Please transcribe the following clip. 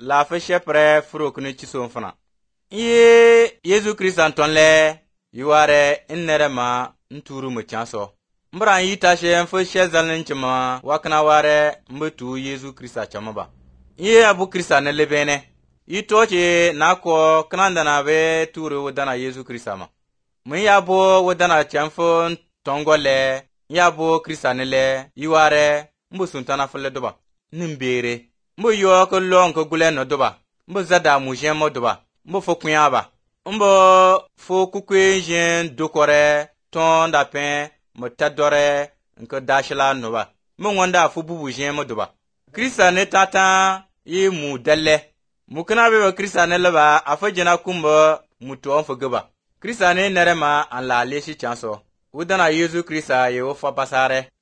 la fe shepre furo kuni chiso fana. Ye Yesu Krista tonle yuare innere ma nturu mu chanso. Mbra yi tashe fo shezalin chima wakana ware mbetu Yesu Krista chamaba. Ye abu Krista ne lebene. Yi toche na ko kananda na be turu wadana Yesu Krista ma. Mun yabo wadana chamfo tongole yabo Krista ne le yuare mbu suntana fele doba. Nimbere. Mbu yo ko long ko gule no doba. Mbu zada mu jemo doba. Mbu fo kunyaba. Mbu fo kukwe jen dokore ton da pen mo tadore nko dashla noba. Mbu wanda fo bubu jemo doba. Krista ne tata yi mu dalle. Mukana be Krista ne leba afa jena kumba mutu on fo gaba. Krista ne nerema an la leshi chanso. Udana Yesu Krista ye wo fa pasare.